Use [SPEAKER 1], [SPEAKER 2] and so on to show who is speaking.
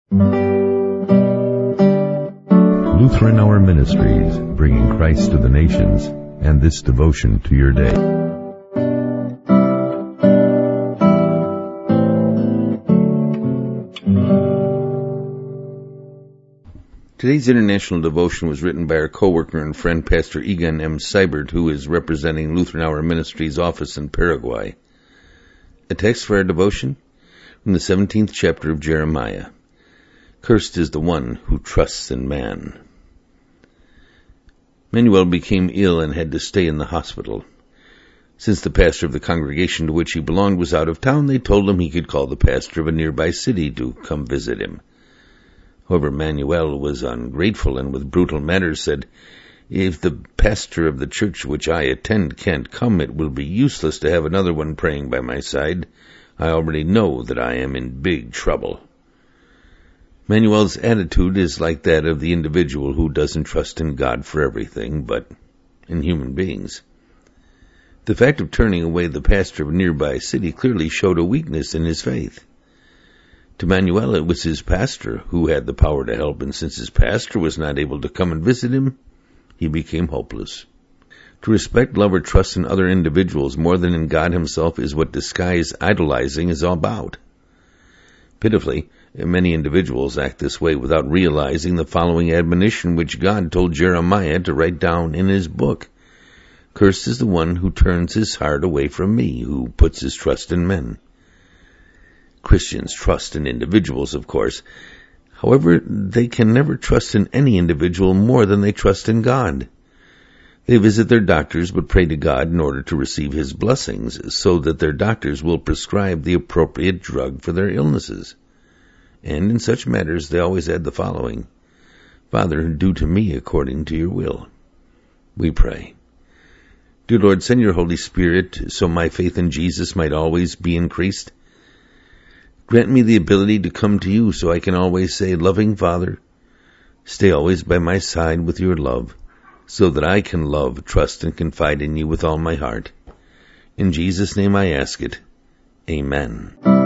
[SPEAKER 1] Lutheran Hour Ministries, bringing Christ to the nations, and this devotion to your day.
[SPEAKER 2] Today's international devotion was written by our co-worker and friend, Pastor Egan M. Seibert, who is representing Lutheran Hour Ministries office in Paraguay. A text for our devotion from the 17th chapter of Jeremiah. Cursed is the one who trusts in man. Manuel became ill and had to stay in the hospital. Since the pastor of the congregation to which he belonged was out of town, they told him he could call the pastor of a nearby city to come visit him. However, Manuel was ungrateful and with brutal manners said, "If the pastor of the church which I attend can't come, it will be useless to have another one praying by my side. I already know that I am in big trouble." Manuel's attitude is like that of the individual who doesn't trust in God for everything, but in human beings. The fact of turning away the pastor of a nearby city clearly showed a weakness in his faith. To Manuel, it was his pastor who had the power to help, and since his pastor was not able to come and visit him, he became hopeless. To respect, love, or trust in other individuals more than in God himself is what disguised idolizing is all about. Pitifully, many individuals act this way without realizing the following admonition which God told Jeremiah to write down in his book. Cursed is the one who turns his heart away from me, who puts his trust in men. Christians trust in individuals, of course. However, they can never trust in any individual more than they trust in God. They visit their doctors but pray to God in order to receive his blessings, so that their doctors will prescribe the appropriate drug for their illnesses. And in such matters they always add the following: "Father, do to me according to your will." We pray. Dear Lord, send your Holy Spirit so my faith in Jesus might always be increased. Grant me the ability to come to you so I can always say, "Loving Father, stay always by my side with your love, so that I can love, trust, and confide in you with all my heart." In Jesus' name I ask it. Amen.